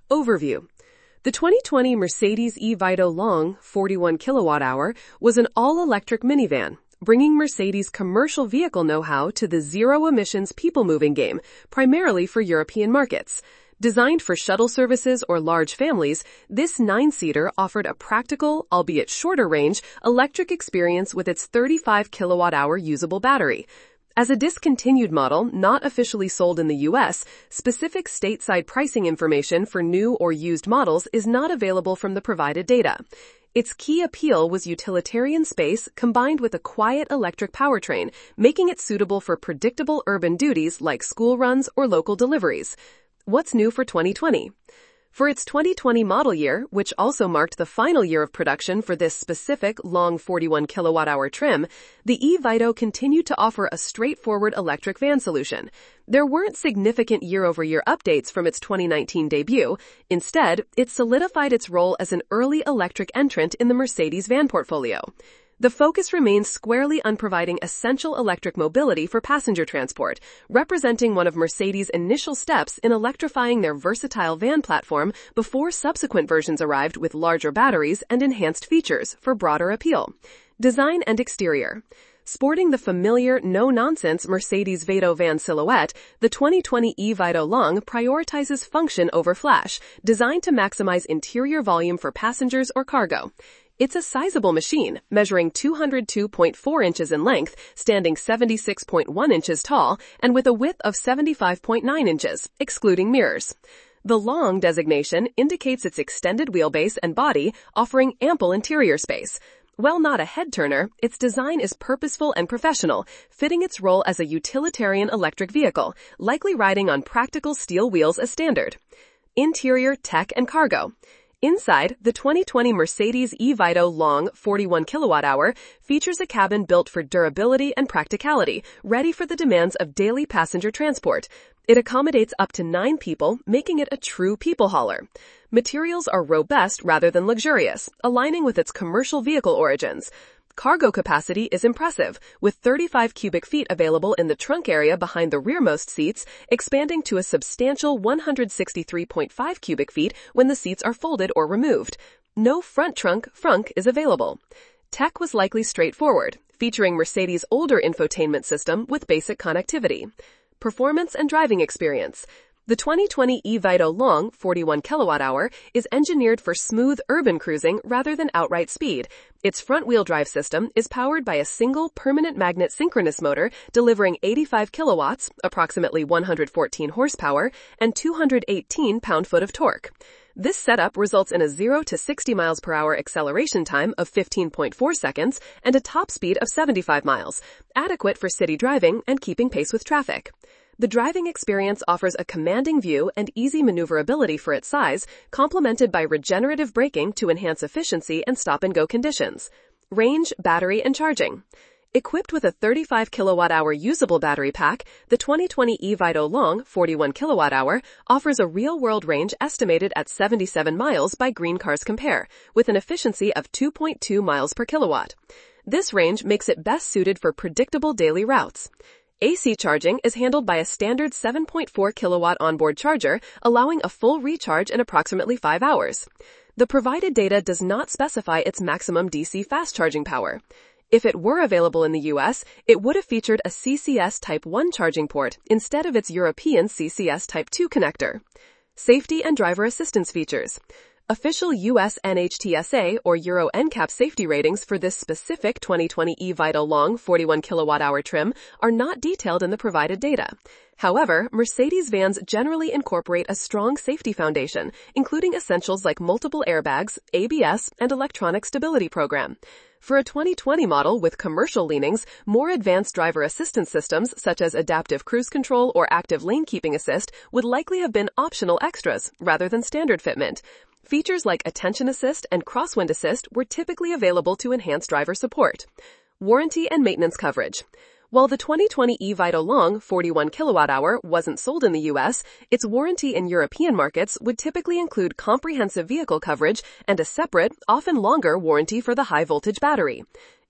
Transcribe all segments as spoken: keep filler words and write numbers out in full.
Overview. The twenty twenty Mercedes E-Vito Long forty-one kilowatt hour was an all-electric minivan, bringing Mercedes' commercial vehicle know-how to the zero-emissions people-moving game, primarily for European markets. Designed for shuttle services or large families, this nine-seater offered a practical, albeit shorter range, electric experience with its thirty-five kilowatt hour usable battery. As a discontinued model not officially sold in the U S, specific stateside pricing information for new or used models is not available from the provided data. Its key appeal was utilitarian space combined with a quiet electric powertrain, making it suitable for predictable urban duties like school runs or local deliveries. What's new for twenty twenty? For its twenty twenty model year, which also marked the final year of production for this specific long forty-one kilowatt hour trim, the E-Vito continued to offer a straightforward electric van solution. There weren't significant year-over-year updates from its twenty nineteen debut. Instead, it solidified its role as an early electric entrant in the Mercedes van portfolio. The focus remains squarely on providing essential electric mobility for passenger transport, representing one of Mercedes' initial steps in electrifying their versatile van platform before subsequent versions arrived with larger batteries and enhanced features for broader appeal. Design and exterior. Sporting the familiar, no-nonsense Mercedes Vito van silhouette, the twenty twenty E-Vito Long prioritizes function over flash, designed to maximize interior volume for passengers or cargo. It's a sizable machine, measuring two hundred two point four inches in length, standing seventy-six point one inches tall, and with a width of seventy-five point nine inches, excluding mirrors. The long designation indicates its extended wheelbase and body, offering ample interior space. While not a head-turner, its design is purposeful and professional, fitting its role as a utilitarian electric vehicle, likely riding on practical steel wheels as standard. Interior, tech, and cargo. Inside, the twenty twenty Mercedes E-Vito Long forty-one kilowatt hour features a cabin built for durability and practicality, ready for the demands of daily passenger transport. It accommodates up to nine people, making it a true people hauler. Materials are robust rather than luxurious, aligning with its commercial vehicle origins. Cargo capacity is impressive, with thirty-five cubic feet available in the trunk area behind the rearmost seats, expanding to a substantial one hundred sixty-three point five cubic feet when the seats are folded or removed. No front trunk frunk is available. Tech was likely straightforward, featuring Mercedes' older infotainment system with basic connectivity. Performance and driving experience. The twenty twenty E-Vito Long forty-one kilowatt hour is engineered for smooth urban cruising rather than outright speed. Its front-wheel drive system is powered by a single permanent magnet synchronous motor delivering eighty-five kilowatts, approximately one hundred fourteen horsepower, and two hundred eighteen pound-foot of torque. This setup results in a zero to sixty miles per hour acceleration time of fifteen point four seconds and a top speed of seventy-five miles, adequate for city driving and keeping pace with traffic. The driving experience offers a commanding view and easy maneuverability for its size, complemented by regenerative braking to enhance efficiency and stop-and-go conditions. Range, battery, and charging. Equipped with a thirty-five kilowatt hour usable battery pack, the twenty twenty E-Vito Long forty-one kilowatt hour offers a real-world range estimated at seventy-seven miles by Green Cars Compare, with an efficiency of two point two miles per kilowatt. This range makes it best suited for predictable daily routes. A C charging is handled by a standard seven point four kilowatt onboard charger, allowing a full recharge in approximately five hours. The provided data does not specify its maximum D C fast charging power. If it were available in the U S, it would have featured a C C S Type one charging port instead of its European C C S Type two connector. Safety and driver assistance features. Official U S N H T S A or Euro N CAP safety ratings for this specific twenty twenty E-Vito Long forty-one kilowatt hour trim are not detailed in the provided data. However, Mercedes vans generally incorporate a strong safety foundation, including essentials like multiple airbags, A B S, and electronic stability program. For a twenty twenty model with commercial leanings, more advanced driver assistance systems such as adaptive cruise control or active lane keeping assist would likely have been optional extras rather than standard fitment. Features like attention assist and crosswind assist were typically available to enhance driver support. Warranty and maintenance coverage. While the twenty twenty E-Vito Long forty-one kilowatt hour wasn't sold in the U S, its warranty in European markets would typically include comprehensive vehicle coverage and a separate, often longer, warranty for the high-voltage battery.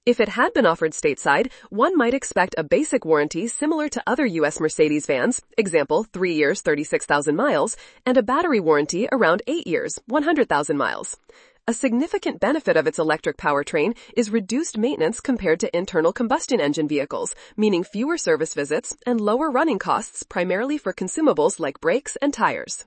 If it had been offered stateside, one might expect a basic warranty similar to other U S Mercedes vans, example, three years, thirty-six thousand miles, and a battery warranty around eight years, one hundred thousand miles. A significant benefit of its electric powertrain is reduced maintenance compared to internal combustion engine vehicles, meaning fewer service visits and lower running costs primarily for consumables like brakes and tires.